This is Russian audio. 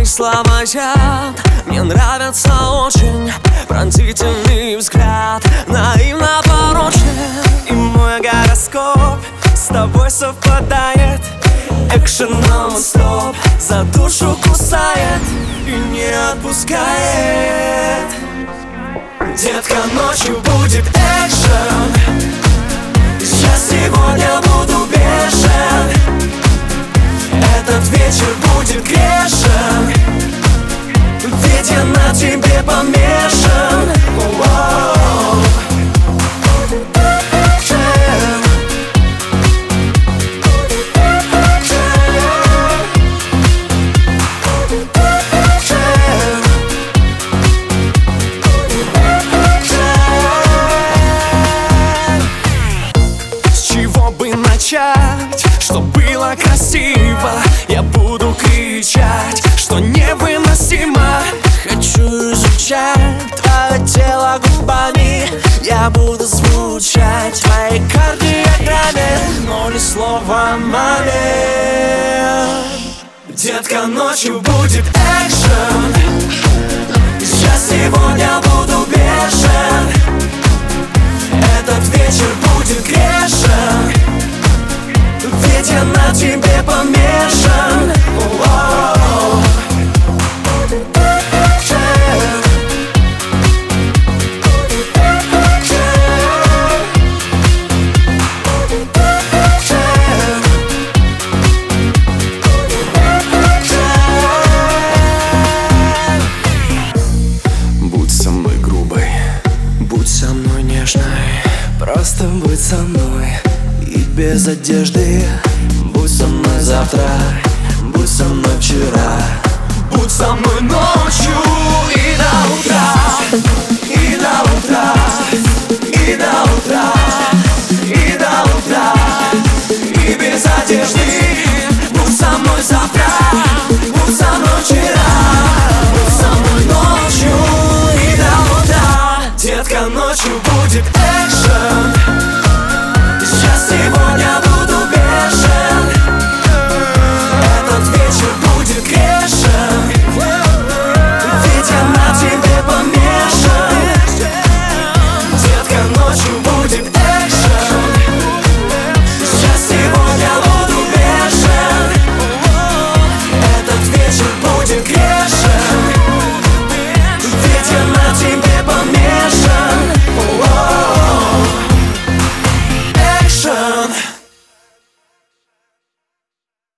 Твои слова яд, мне нравятся очень. Пронзительный взгляд, наивно порочен. И мой гороскоп с тобой совпадает. Экшен нон-стоп за душу кусает и не отпускает. Детка, ночью будет экшен. Я сегодня буду бешен. Этот вечер будет грешен, ведь я на тебе помешан. Воу. С чего бы начать, что было красиво? Я буду кричать, что невыносимо. Хочу изучать твое тело губами. Я буду звучать в твоей кардиограмме, но ни слова о маме. Детка, ночью будет экшен. Я сегодня буду бешен. Этот вечер будет грешен, ведь я на тебе помешан. Воу. Будь со мной грубой, будь со мной нежной. Просто будь со мной и без одежды. Будь со мной завтра, будь со мной вчера. Будь со мной ночью и до утра, и до утра, и до утра, и до утра, и без одежды.